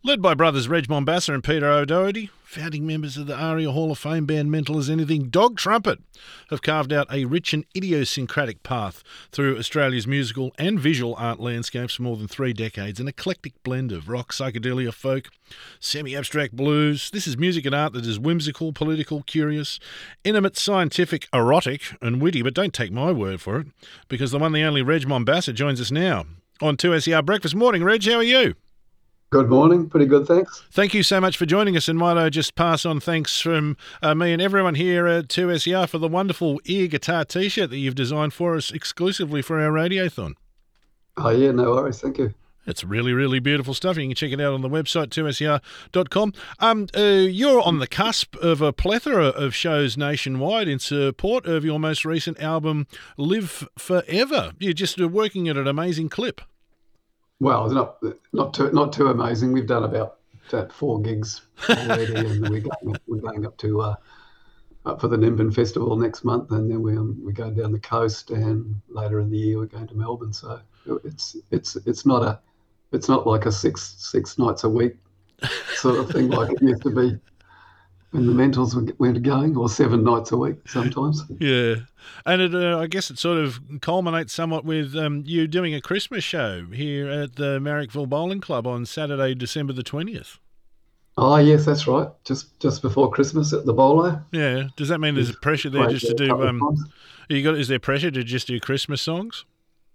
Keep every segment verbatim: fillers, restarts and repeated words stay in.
Led by brothers Reg Mombassa and Peter O'Doherty, founding members of the ARIA Hall of Fame band Mental as Anything, Dog Trumpet have carved out a rich and idiosyncratic path through Australia's musical and visual art landscapes for more than three decades, an eclectic blend of rock, psychedelia, folk, semi-abstract blues. This is music and art that is whimsical, political, curious, intimate, scientific, erotic and witty, but don't take my word for it, because the one, the only Reg Mombassa joins us now on two S E R Breakfast. Morning, Reg, how are you? Good morning. Pretty good, thanks. Thank you so much for joining us, and might I just pass on thanks from uh, me and everyone here at two S E R for the wonderful ear guitar T-shirt that you've designed for us exclusively for our Radiothon. Oh, yeah, no worries. Thank you. It's really, really beautiful stuff. You can check it out on the website, two S E R dot com. Um, uh, you're on the cusp of a plethora of shows nationwide in support of your most recent album, Live Forever. You're just uh, working at an amazing clip. Well, it's not not too not too amazing. We've done about uh, four gigs already, and we're going, we're going up to uh, up for the Nimbin Festival next month, and then we um, we go down the coast, and later in the year we're going to Melbourne. So it's it's it's not a it's not like a six six nights a week sort of thing like it used to be when the Mentals were, were going, or seven nights a week sometimes. Yeah. And it, uh, I guess it sort of culminates somewhat with um, you doing a Christmas show here at the Marrickville Bowling Club on Saturday, December the twentieth. Oh, yes, that's right. Just just before Christmas at the Bowler. Yeah. Does that mean there's a pressure there just to do... Um, you got? Is there pressure to just do Christmas songs?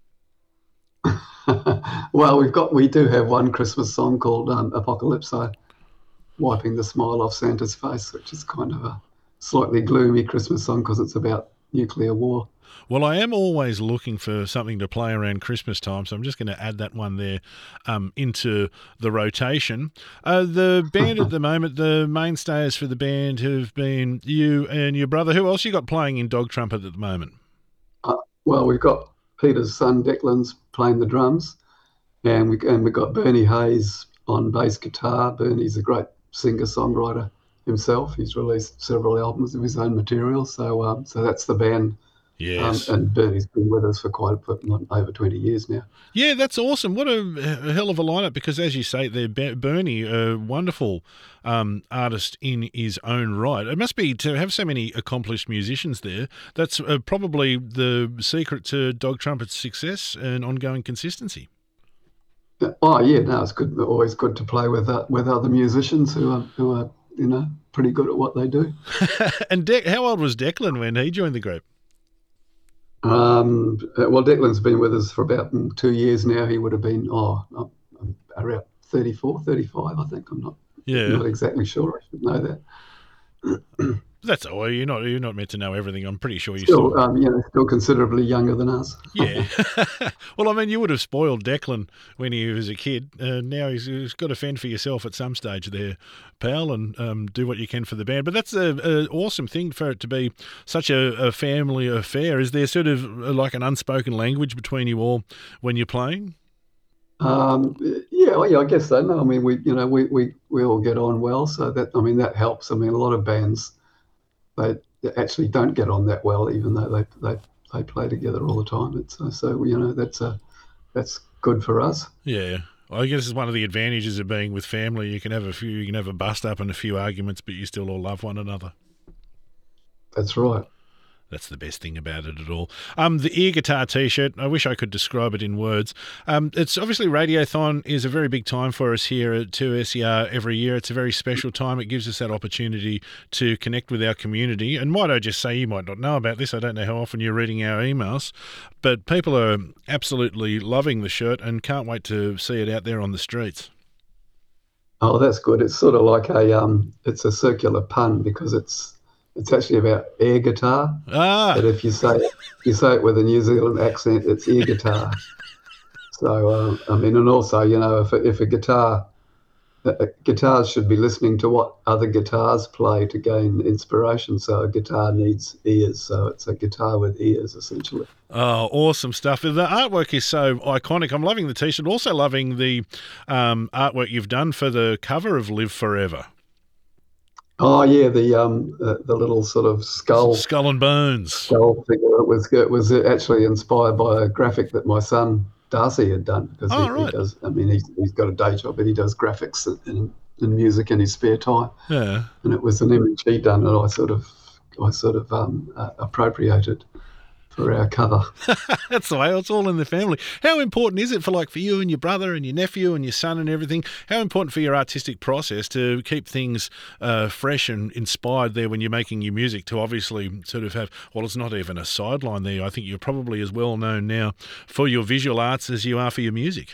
Well, we've got we do have one Christmas song called um, Apocalypse, Wiping the Smile Off Santa's Face, which is kind of a slightly gloomy Christmas song because it's about nuclear war. Well, I am always looking for something to play around Christmas time, so I'm just going to add that one there um, into the rotation. Uh, the band at the moment, the mainstays for the band have been you and your brother. Who else you got playing in Dog Trumpet at the moment? Uh, well, we've got Peter's son Declan's playing the drums, and, we, and we've got Bernie Hayes on bass guitar. Bernie's a great singer-songwriter himself. He's released several albums of his own material, so um, so that's the band. Yes. Um, and Bernie's been with us for quite for over twenty years now. Yeah, that's awesome. What a, a hell of a lineup, because as you say, they're Bernie, a wonderful um, artist in his own right. It must be, to have so many accomplished musicians there, that's uh, probably the secret to Dog Trumpet's success and ongoing consistency. Oh yeah, no, it's good. Always good to play with uh, with other musicians who are who are you know pretty good at what they do. And De- how old was Declan when he joined the group? Um, well, Declan's been with us for about two years now. He would have been oh around thirty-four, thirty-five, I think. I'm not yeah not exactly sure. I should know that. That's all. You're not. You're not meant to know everything. I'm pretty sure you're still, still, um, you know, still considerably younger than us. Yeah. Well, I mean, you would have spoiled Declan when he was a kid. Uh, now he's, he's got to fend for yourself at some stage there, pal, and um, do what you can for the band. But that's an awesome thing for it to be such a, a family affair. Is there sort of like an unspoken language between you all when you're playing? Um, yeah, well, yeah, I guess so. No, I mean, we, you know, we, we, we all get on well, so that I mean that helps. I mean, a lot of bands, they actually don't get on that well, even though they they, they play together all the time. It's uh, so you know that's a that's good for us. Yeah, well, I guess it's one of the advantages of being with family. You can have a few, you can have a bust up and a few arguments, but you still all love one another. That's right. That's the best thing about it at all. Um, the ear guitar T-shirt, I wish I could describe it in words. Um, it's obviously Radiothon is a very big time for us here at two S E R every year. It's a very special time. It gives us that opportunity to connect with our community. And might I just say, you might not know about this. I don't know how often you're reading our emails, but people are absolutely loving the shirt and can't wait to see it out there on the streets. Oh, that's good. It's sort of like a um, it's a circular pun because it's. It's actually about air guitar. Ah. But if you say it, you say it with a New Zealand accent, it's ear guitar. So uh, I mean, and also, you know, if a, if a guitar, uh, guitars should be listening to what other guitars play to gain inspiration. So a guitar needs ears. So it's a guitar with ears, essentially. Oh, awesome stuff. The artwork is so iconic. I'm loving the T-shirt. Also loving the um, artwork you've done for the cover of Live Forever. Oh yeah, the um the, the little sort of skull skull and bones skull figure. It was it was actually inspired by a graphic that my son Darcy had done, because Oh, he, right. he does. I mean, he's, he's got a day job, but he does graphics and, and, and music in his spare time. Yeah. And it was an image he'd done that I sort of I sort of um, uh, appropriated for our cover. That's the way. It's all in the family. How important is it for like for you and your brother and your nephew and your son and everything? How important for your artistic process to keep things uh, fresh and inspired there when you're making your music? To obviously sort of have, well, it's not even a sideline there. I think you're probably as well known now for your visual arts as you are for your music.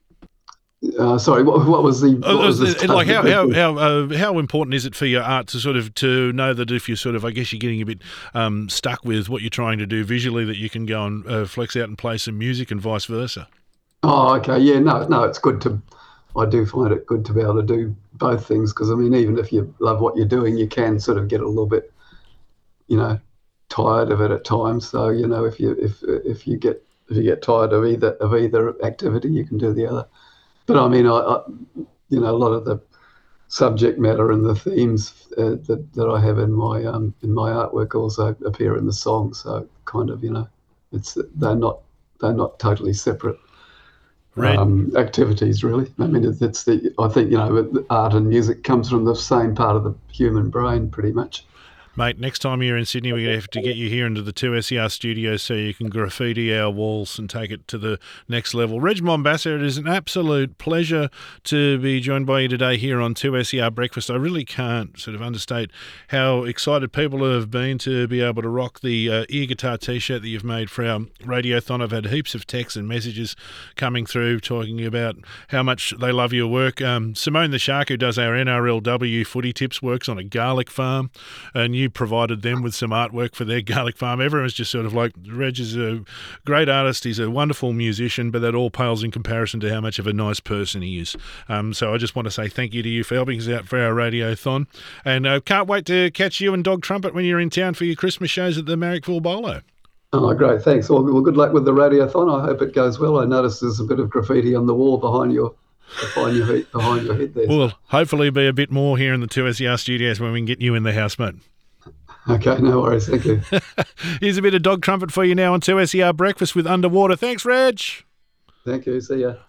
Uh, sorry, what, what was the what was the like how how how, uh, how important is it for your art to sort of to know that if you're sort of I guess you're getting a bit um, stuck with what you're trying to do visually, that you can go and uh, flex out and play some music and vice versa? Oh, okay, yeah, no, no, it's good to. I do find it good to be able to do both things, because I mean, even if you love what you're doing, you can sort of get a little bit, you know, tired of it at times. So you know, if you if if you get if you get tired of either of either activity, you can do the other. But I mean, I, I, you know, a lot of the subject matter and the themes uh, that that I have in my um, in my artwork also appear in the song. So kind of, you know, it's they're not they're not totally separate um, activities, really. I mean, it's, it's the I think you know, art and music comes from the same part of the human brain, pretty much. Mate, next time you're in Sydney, we're going to have to get you here into the two S E R studios so you can graffiti our walls and take it to the next level. Reg Mombassa, it is an absolute pleasure to be joined by you today here on two S E R Breakfast. I really can't sort of understate how excited people have been to be able to rock the uh, ear guitar T-shirt that you've made for our radiothon. I've had heaps of texts and messages coming through talking about how much they love your work. Um, Simone the Shark, who does our N R L W footy tips, works on a garlic farm, and you provided them with some artwork for their garlic farm. Everyone's just sort of like, Reg is a great artist, he's a wonderful musician, but that all pales in comparison to how much of a nice person he is. Um, so I just want to say thank you to you for helping us out for our radiothon, and uh, can't wait to catch you and Dog Trumpet when you're in town for your Christmas shows at the Marrickville Bolo. Oh, great, thanks. Well, well, good luck with the radiothon. I hope it goes well. I noticed there's a bit of graffiti on the wall behind your behind your head, behind your head there. Well, hopefully be a bit more here in the two S E R studios when we can get you in the house, mate. Okay, no worries. Thank you. Here's a bit of Dog Trumpet for you now on two S E R Breakfast with Underwater. Thanks, Reg. Thank you. See ya.